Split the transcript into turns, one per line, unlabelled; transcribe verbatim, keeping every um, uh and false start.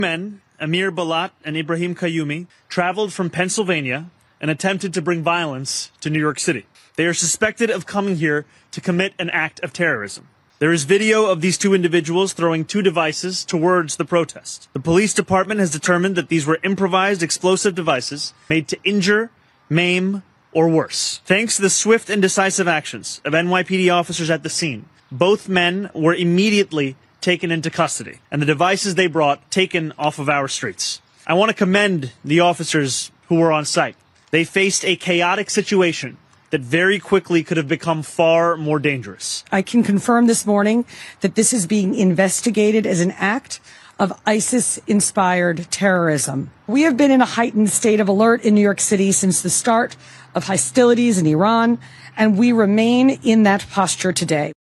Men, Amir Balat and Ibrahim Qayyumi, traveled from Pennsylvania and attempted to bring violence to New York City. They are suspected of coming here to commit an act of terrorism. There is video of these two individuals throwing two devices towards the protest. The police department has determined that these were improvised explosive devices made to injure, maim, or worse. Thanks to the swift and decisive actions of N Y P D officers at the scene, both men were immediately taken into custody, and the devices they brought taken off of our streets. I want to commend the officers who were on site. They faced a chaotic situation that very quickly could have become far more dangerous.
I can confirm this morning that this is being investigated as an act of ISIS-inspired terrorism. We have been in a heightened state of alert in New York City since the start of hostilities in Iran, and we remain in that posture today.